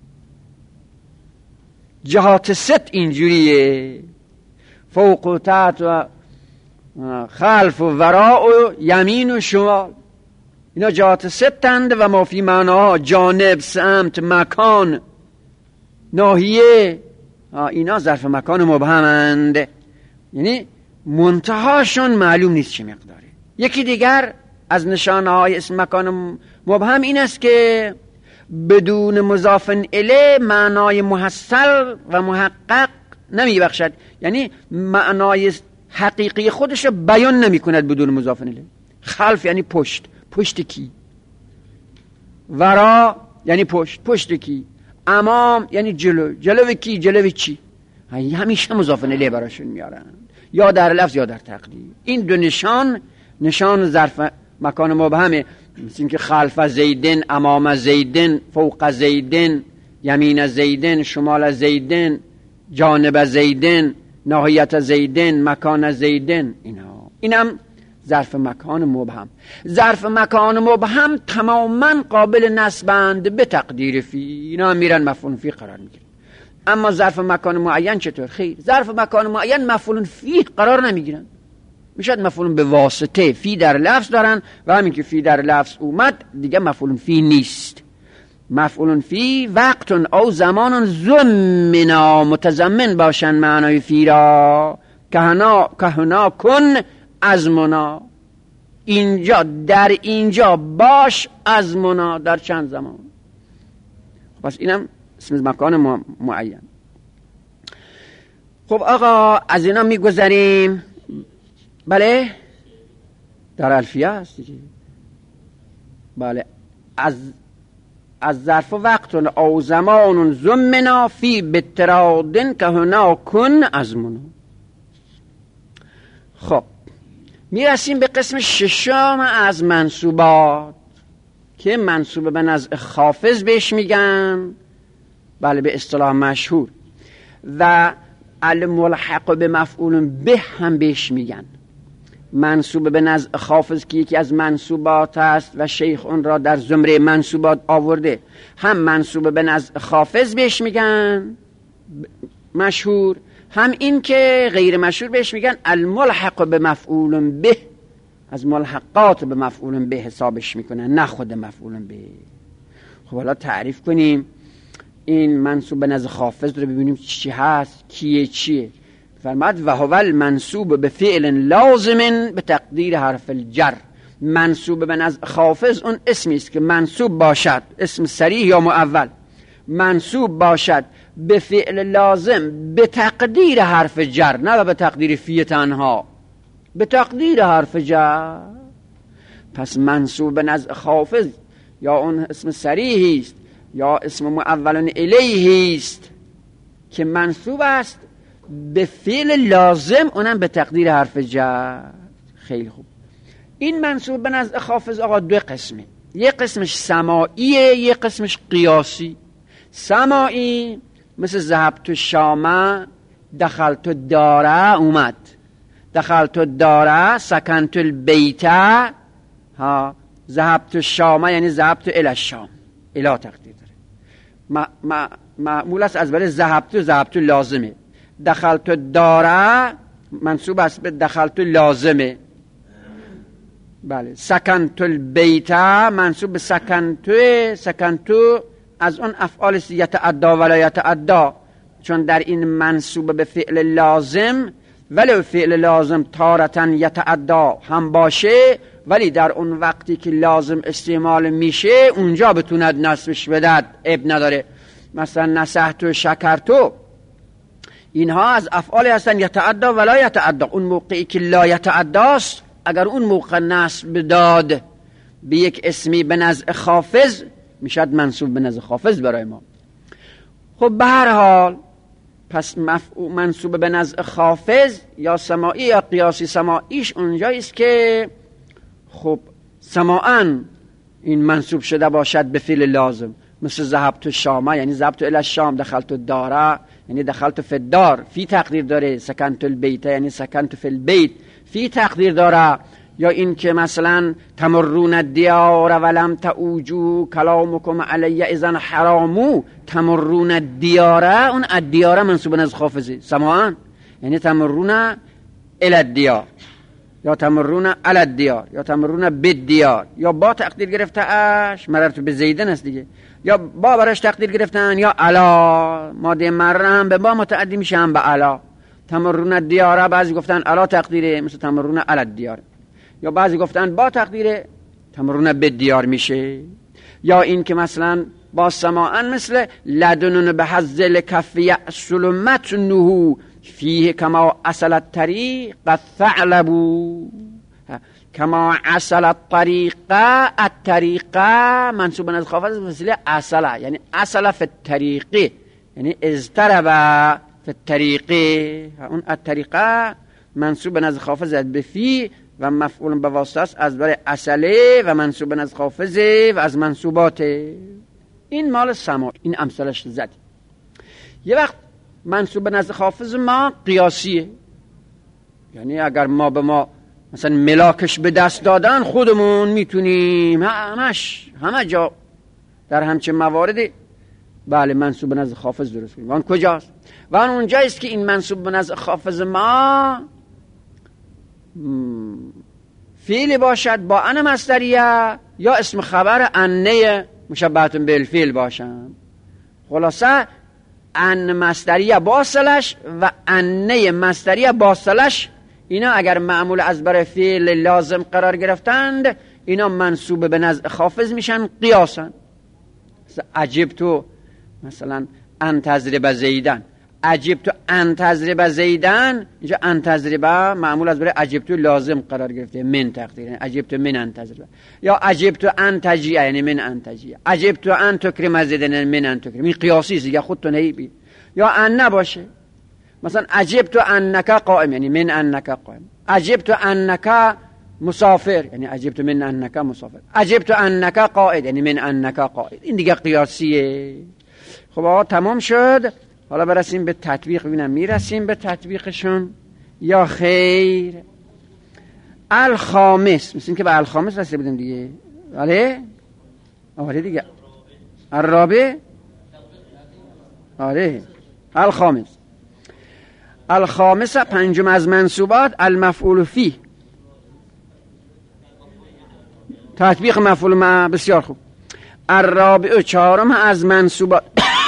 جهات ست اینجوریه، فوق و تحت و خلف و وراء و یمین و شمال. اینا جهات ستند و ما فی معناها جانب، سمت، مکان، ناحیه. اینا ظرف مکان مبهمند، یعنی منتهاشون معلوم نیست چه مقداره. یکی دیگر از نشانه های اسم مکان مبهم این است که بدون مضاف الیه معنای محصل و محقق نمی بخشد، یعنی معنای حقیقی خودش رو بیان نمی کند بدون مضاف الیه. خلف یعنی پشت، پشت کی؟ ورا یعنی پشت، پشت کی؟ امام یعنی جلو، جلو کی؟ جلو چی؟ همیشه مضاف الیه براشون میارن، یا در لفظ یا در تقدیر. این دو نشان نشان ظرف مکان مبهمه، مثل اینکه خلف زیدن، امام زیدن، فوق زیدن، یمین زیدن، شمال زیدن، جانب زیدن، ناحیت زیدن، مکان زیدن. اینا اینم ظرف مکان مبهم. ظرف مکان مبهم تماما قابل نسبند به تقدیر فی، اینا میرن مفعول فی قرار میگیرن. اما ظرف مکان معین چطور؟ خیر، ظرف مکان معین مفعول فی قرار نمیگیرن، میشد مفعول به واسطه. فی در لفظ دارن و همین که فی در لفظ اومد دیگه مفعول فی نیست. مفعول فی وقت او زمان زمنا متضمن باشن معنای فی را، کهنا کهنا کن ازمنا، اینجا در اینجا باش ازمنا، در چند زمان. پس اینم اسم مکان معین. خب آقا از اینا میگذریم. بله در الفیه هست دیگه. بله از از ظرف وقت او زمان زمنا فی بترادن که هنا کن ازمونو. خب میرسیم به قسم ششم از منصوبات که منصوب به نزع خافض بهش میگن، بله به اصطلاح مشهور، و الملحق به مفعول به هم بهش میگن. منصوب به نزع خافض که یکی از منصوبات است و شیخ اون را در زمره منصوبات آورده، هم منصوب به نزع خافض بهش میگن مشهور، هم این که غیر مشهور بهش میگن الملحق به مفعول به. از ملحقات به مفعول به حسابش میکنن، نه خود مفعول به. خب حالا تعریف کنیم این منصوب به نزع خافض رو، ببینیم چی هست، کیه چیه. فرماد و هو المنصوب به فعل لازم به تقدیر حرف الجر. منصوب به نزع خافض اون اسمی است که منصوب باشد، اسم صریح یا مؤول، منصوب باشد به فعل لازم به تقدیر حرف جر، نه به تقدیر فی تنها، به تقدیر حرف جر. پس منصوب به نزع خافض یا اون اسم صریحی است یا اسم مؤول الیه است که منصوب است به فعل لازم، اونم به تقدیر حرف جر. خیلی خوب. این منصوب به نزع خافض آقا دو قسمه، یک قسمش سماعیه، یک قسمش قیاسی. سماعی مثل ذهبت شامه، دخلت داره اومد، دخلت داره، سکنت البیته، ها ذهبت شامه یعنی ذهبت الی الشام، الی تقدیر داره. معمول است از برای ذهبت، ذهبت لازمه. دخلت داره منصوب است به دخلت لازمه. بله. سکنت البیته منصوب به سکنتو، سکنتو از اون افعال یتعدا ولا یتعدا، چون در این منصوب به فعل لازم، ولی فعل لازم تارتا یتعدا هم باشه، ولی در اون وقتی که لازم استعمال میشه اونجا بتوند نصبش بدد، عیب نداره. مثلا نصحت و شکرتو، اینها از افعال هستن یتعدا ولا یتعدا. اون موقعی که لا یتعداست، اگر اون موقع نصب داد به یک اسمی به نزع خافض، میشد منصوب به نزع خافض برای ما. خب به هر حال پس مفعول منصوب به نزع خافض یا سماعی یا قیاسی، سماعیش اونجاییست که خب سماعاً این منصوب شده باشد به فعل لازم، مثل ذهبت شامه یعنی ذهبت الی الشام، دخلت داره یعنی دخلت فی الدار، فی تقدیر داره. سکنت البیت یعنی سکنت فی البیت، فی تقدیر داره. یا این که مثلا تمرون الدیار ولم تعوجو کلامکم علی اذن حرامو، تمرون الدیاره، اون الدیاره منصوب نزد خافضی سماعاً یعنی تمرون الی الدیار یا تمرون علی الدیار یا تمرون بالدیار، یا با تقدیر گرفته اش مررت به زیدن است دیگه، یا با براش تقدیر گرفتن، یا علا ماده مره هم به با متعدی میشه هم به علا. تمرون الدیاره بعضی گفتن علا تقدیره مثل تمرون علی الدیار، یا بعضی گفتن با تقدیره تمرون بالدیار میشه. یا این که مثلا با سماعاً مثل لدنون به حظ لکف یأسل متنه فیه کما اصل الطریق ثعلبو، کما اصل الطریق الطریق منصوب نزد خافض مثل اصل یعنی اصل فی الطریق یعنی اضطرب فی الطریق، اون الطریقه منصوب نزد خافض به فی و مفعول به واسطه است از برای اصله و منصوب نزد خافض و از منصوبات. این مال سما، این امثالش زد. یه وقت منصوب نزد خافض ما قیاسیه، یعنی اگر ما به ما مثلا ملاکش به دست دادن خودمون میتونیم همش همه جا در همچه مواردی بله منصوب نزد خافض درست کنیم. وان کجاست؟ وان اونجاییست که این منصوب نزد خافض ما فعل باشد با ان مصدریه یا اسم خبر انه مشبهه بالفعل باشن. خلاصه ان مصدریه باصلش و انه مصدریه باصلش، اینا اگر معمول از برای فعل لازم قرار گرفتند اینا منصوب به نزع خافض میشن قیاسا. عجب تو مثلا انتظرب زیدن، عجبت انتظرب زیدن، اینجا انتظرب معمول از برای عجبت لازم قرار گرفته، من تقدیر، یعنی عجبت من انتظرب. یا عجبت ان تجیع، یعنی من ان تجیع. عجبت ان تکرم زیدن، من ان تکرم. این قیاسی است دیگه، خودتون هی. یا ان نباشه، مثلا عجبت انک قائم، یعنی من انک قائم. عجبت انک مسافر، یعنی عجبت من انک مسافر. عجبت انک قائد، یعنی من انک قائد. این دیگه قیاسیه. خب آقا تمام شد. حالا برسیم به تطبیق، ببینم میرسیم به تطبیقشون یا خیر. الخامس، مثل که به الخامس رسیده بودیم دیگه. آره آره دیگه. الرابع، آره الخامس. الخامس پنجم از منصوبات المفعول فی، تطبیق مفعول ما. بسیار خوب. الرابع چهارم از منصوبات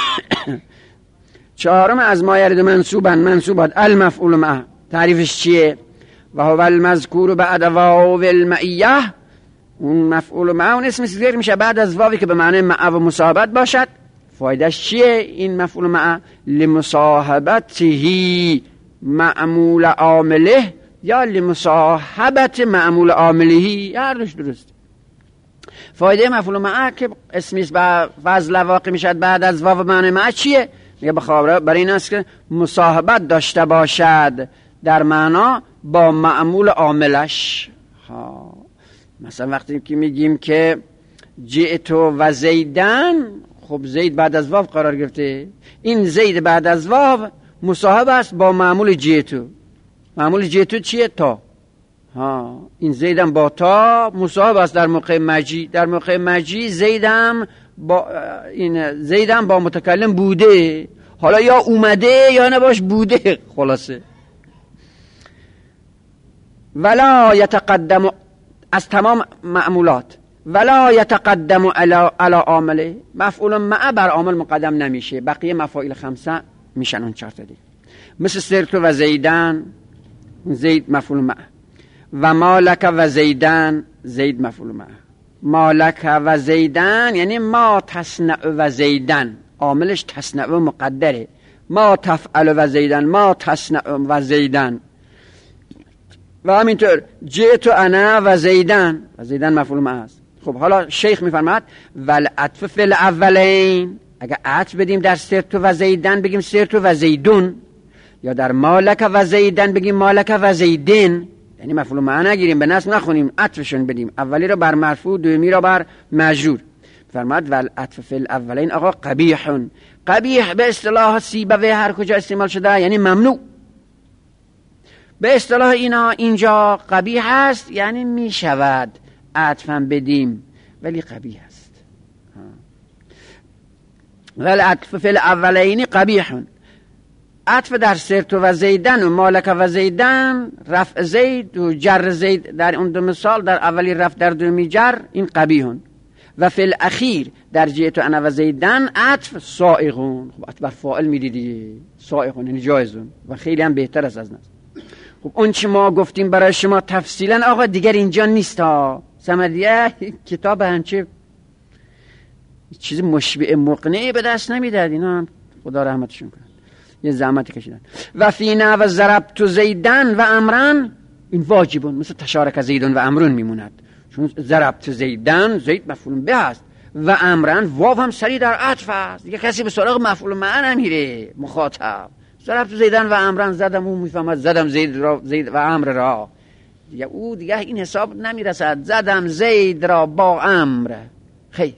چهارم از ما یرد منصوبا منصوبات المفعول ما. تعریفش چیه؟ و هو المذکور بعد واو المعیه. اون مفعول ما اون اسم ذکر میشه بعد از واوی که به معنی مع و مصاحبت باشد. فایدهش چیه این مفعول ما؟ لمصاحبته معمول عامله یا لمصاحبت معمول عامله، هر دوش درست. فایده مفعول ما که اسمی با فضل واقع میشد بعد از واو معنی ما چیه؟ میگه بخواه برای این است که مصاحبت داشته باشد در معنا با معمول عاملش. ها مثلا وقتی که میگیم که جئتو و زیدن، خب زید بعد از واو قرار گرفته، این زید بعد از واو مصاحب است با معمول جئتو. معمول جئتو چیه؟ تا. ها این زیدم با تا مصاحب است در موقع مجی. در موقع مجی زیدم با این زیدم با متکلم بوده، حالا یا اومده یا نباش بوده. خلاصه ولا یتقدم از تمام معمولات، ولا یتقدم علی علی عامله، مفعول مع بر عامل مقدم نمیشه، بقیه مفاعیل خمسه میشن اون چهار تا دیگه. مثل سرت و زیدن، زید مفعول مع. و مالک و زیدن، زید مفعول مع. مالک و زیدن یعنی ما تصنع و زیدن، عاملش تصنع و مقدره. ما تفعل و زیدن، ما تصنع و زیدن. و همینطور جئت انا و زیدن، و زیدن مفعول مع است. خب حالا شیخ میفرماد والعطف فی الاولین، اگر عطف بدیم در سرت و زیدن بگیم سرت و زیدون، یا در مالک و زیدن بگیم مالک و زیدن، یعنی مفعول مع نگیریم، به نصب نخونیم، عطفشون بدیم، اولی رو بر مرفوع دومی رو بر مجرور. فرماد والعطف فی الاولین آقا قبیح. قبیح به اصطلاح سیبوی هر کجا استعمال شده یعنی ممنوع. به اصطلاح اینا اینجا قبیح است یعنی می شود عطفم بدیم ولی قبیح است. والعطف فی الاولین قبیح. عطف در سرت و زیدن و مالک و زیدن، رفع زید و جر زید در اون دو مثال، در اولی رفع در دومی جر، این قبیحون. و فی الاخیر در جئت انا و زیدن عطف سائغون. خب عطف بر فاعل میدیدی، سائغون یعنی جایزون و خیلی هم بهتر است از نظر. خب اون چی ما گفتیم برای شما تفصیلا آقا دیگر اینجا نیست ها. سمدیه کتاب هنچه چیز مشبع مقنعی به دست نمیداد، اینا خدا رحمتشون کنه، یه زحمتی کشیدن. و فینا و ضربت زیدن و امرن، این واجبون، مثل تشارک زیدون و امرون میموند، چون ضربت زیدن زید مفعول به است و امرن واو هم سری در عطف است، دیگه کسی به سراغ مفعول مع نمیره. مخاطب ضربت زیدن و امرن، زدم اون میفهمد زدم زید را زید و امر را، دیگه او دیگه این حساب نمیرسد، زدم زید را با امر، خیر.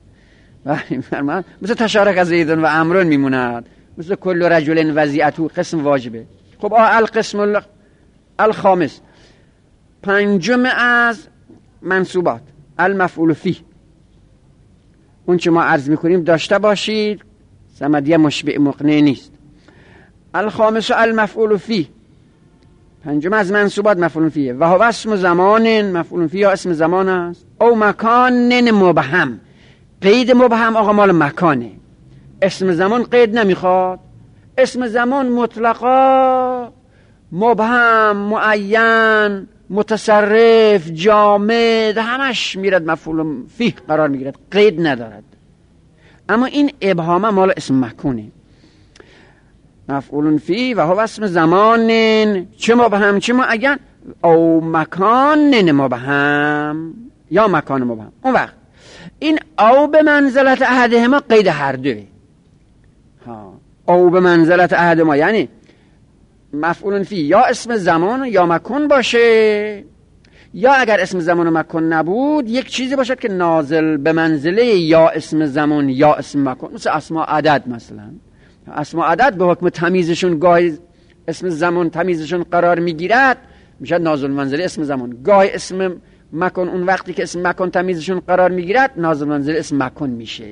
مثل تشارک زیدون و امرون میموند، مثل کل رجل وضیعتو، قسم واجبه. خب القسم الخامس پنجم از منصوبات المفعول فی، اون چه ما عرض میکنیم داشته باشید، سمدیه مشبع مقنع نیست. الخامس المفعول فی، پنجم از منصوبات مفعول فیه. و هو اسم زمان، مفعول فی یا اسم زمان است. او مکان مبهم، قید مبهم آقا مال مکانه، اسم زمان قید نمیخواد. اسم زمان مطلقا مبهم، معین، متصرف، جامد، همش میرد مفعول فیه قرار میگیرد، قید ندارد. اما این ابهام مال اسم مکونه. مفعول فی و هو اسم زمان چه مبهم چه معین او مکان مبهم یا مکان مبهم. اون وقت این او به منزلت احدهما قید هر دوه. ها او به منزلت احدهما یعنی مفعول فی یا اسم زمان یا مکان باشه، یا اگر اسم زمان و مکان نبود یک چیزی باشد که نازل به منزله یا اسم زمان یا اسم مکان، مثل اسماء عدد. مثلا اسماء عدد به حکم تمیزشون گاهی اسم زمان تمیزشون قرار میگیرد، میشه نازل منزله اسم زمان. گاهی اسم مکان اون وقتی که اسم مکان تمیزشون قرار میگیرد نازل منزله اسم مکان میشه.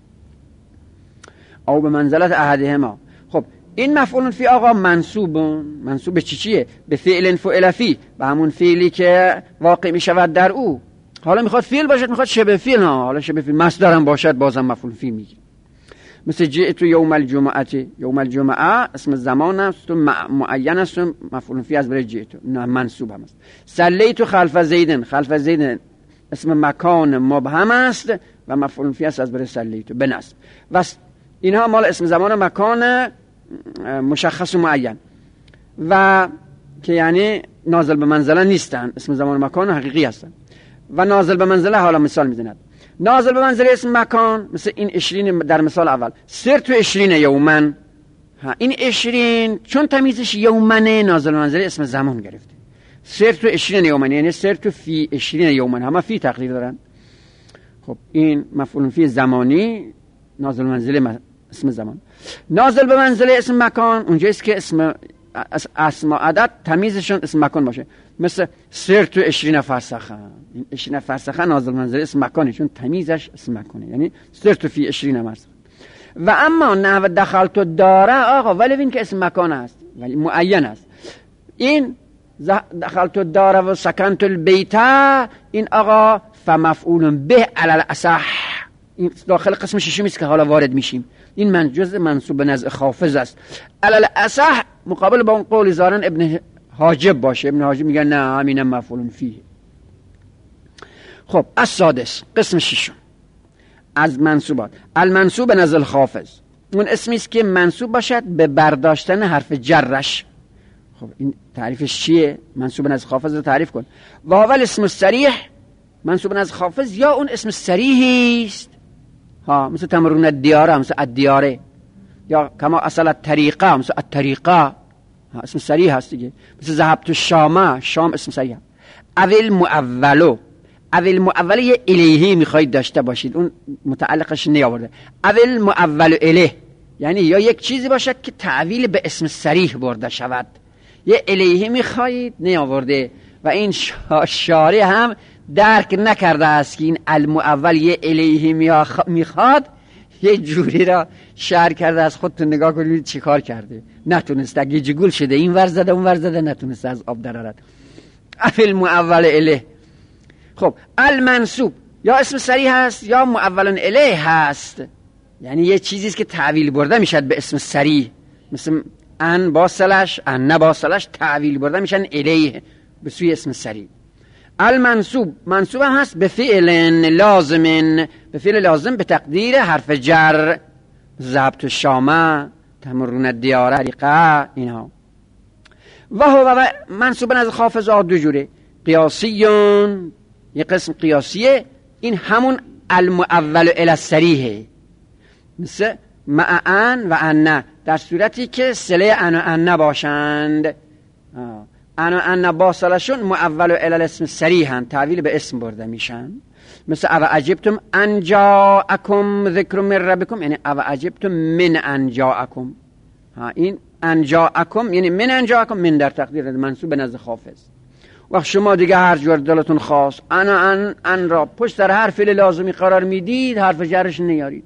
او به منزلت احدهما. خب این مفعول فی آقا منصوب منصوب به چی چیه؟ به فعل فعل فی، به همون فعلی که واقع میشود در او. حالا میخواد فعل باشد، میخواد شبه فعل، ها حالا شبه فعل مصدر هم باشد بازم مفعول فی میگه. مثل جئت یوم الجمعه، یوم الجمعه اسم زمان است و معین است و مفعول فی از برای جئت منصوب هم است. صلیت خلف زید، خلف زید اسم مکان مبهم است و مفعول فی است از برای صلیت به نصب. و اینها مال اسم زمان و مکان مشخص و معین و که یعنی نازل به منزله نیستن، اسم زمان و مکان حقیقی هستن. و نازل به منزله حالا مثال میزند، نازل به منزله اسم مکان مثل این عشرین در مثال اول، سر تو عشرین یومن. ها این عشرین چون تمیزش یومنه نازل به منزله اسم زمان گرفته. سر تو عشرین یومن یعنی سر تو فی عشرین یومن، همه فی تقدیر دارن. خب این مفعول فی زمانی نازل به منزله اسم زمان. نازل به منزله اسم مکان اونجاییست که اسم اسماء عدد تمیزشون اسم مکان باشه، مثل سر تو عشرین فرسخه. این عشرین فرسخه نازل به منزله اسم مکانه چون تمیزش اسم مکانه، یعنی سر تو فی عشرین فرسخه. و اما نه دخلت داره آقا ولی این که اسم مکان است ولی معین است. این دخلت داره و سکنت البیت این آقا فمفعول به علی الاصح، این داخل قسم ششمی است که حالا وارد میشیم. این من جزء منصوب به نزع خافض است. علی الاصح مقابل با اون قول زارن ابن حاجب باشه. ابن حاجب میگن نه همین مفعول فیه. خب السادس قسم ششم از منصوبات، المنصوب به نزع خافض اون اسمی است که منصوب باشد به برداشتن حرف جرش. خب این تعریفش چیه؟ منصوب به نزع خافض رو تعریف کن. و اول اسم صریح منصوب به نزع خافض یا اون اسم صریحی است، ها مثل تمرون الدیاره، مثل الدیاره، یا کما اصل الطریقه مثل الطریقه، ها اسم صریح هست دیگه. مثل ذهبت الشام، شام اسم صریح. اول مؤولو، اول مؤول یه الیهی میخواید داشته باشید، اون متعلقش نیاورده. اول مؤول الیه یعنی یا یک چیزی باشد که تعویل به اسم صریح برده شود، یه الیهی میخواید نیاورده. و این شارع هم درک نکرده است که این المؤول یه الیهی میخواد، یه جوری را شعر کرده است. خودتون نگاه کنید چی کار کرده، نتونسته، گیج گول شده، این ور زده اون ور زده، نتونسته از آب درآرد. اول مؤول الیه. خب المنصوب یا اسم صریح هست یا مؤول الیه هست، یعنی یه چیزی است که تعویل برده میشد به اسم صریح، مثل ان باصلش ان نباصلش تعویل برده میشن الیه به سوی اسم صریح. المنصوب منصوب هم هست به فعل لازم، به فعل لازم به تقدیر حرف جر، ضبط الشامه، تمرون الدیاره، طریقه، اینها. و هو منصوب از خافض دو جوره، قیاسیون یک قسم قیاسیه، این همون المؤول الی الصریحه، مثل مع ان و ان، در صورتی که صله ان و ان باشند. آه. ان و ان باصلشون مؤول الی الاسم صریحن، تعویل به اسم برده میشن. مثل او عجبتم ان جاءکم ذکر من ربکم، یعنی او عجبتم من ان جاءکم. ها این ان جاءکم یعنی من ان جاءکم، من در تقدیر منصوب به نزد خافض. وقت شما دیگه هر جور دلتون خواست ان و ان ان را پشت در هر فعل لازمی قرار میدید، حرف جرش نیارید.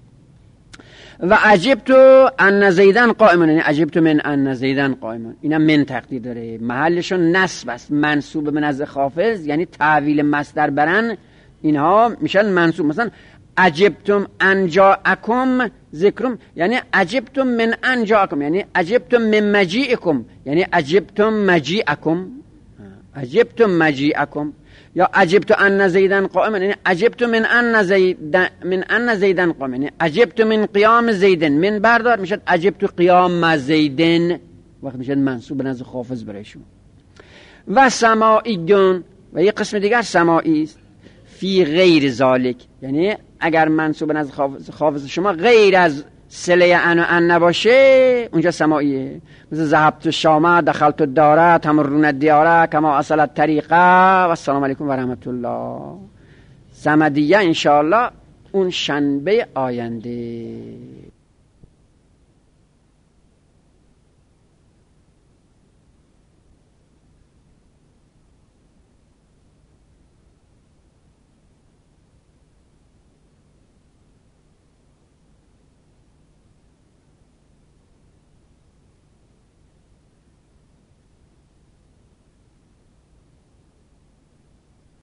و عجبتو ان زیدن قائمون، یعنی عجبتو من ان زیدن قائمون، اینا من تقدیر داره، محلشون نصب است، منصوب به نزد خافض، یعنی تعویل مصدر برن، اینها میشن منصوب. مثلا عجبتم ان جاءکم ذکرم، یعنی عجبتم من ان جاءکم، یعنی عجبتم من مجیئکم، یعنی عجبتم مجیئکم. عجبت مجیعکم یا عجبت ان زیدن قائما، یعنی عجبت من ان زیدن من ان زیدن قائما، یعنی عجبت من قیام زیدن، من بردار میشد عجبت قیام زیدن، وقت میشد منصوب به نزد خافض برایشون. و سماعیون و یه قسم دیگر سماعی است فی غیر ذالک، یعنی اگر منصوب به نزد خافض شما غیر از سله ان و ان نباشه اونجا سماعیه. مثل ذهبت الشام دخلت الدار تمرون الدیار کما اصل الطریقه و السلام علیکم و رحمت الله. سمدیه انشاءالله اون شنبه آینده.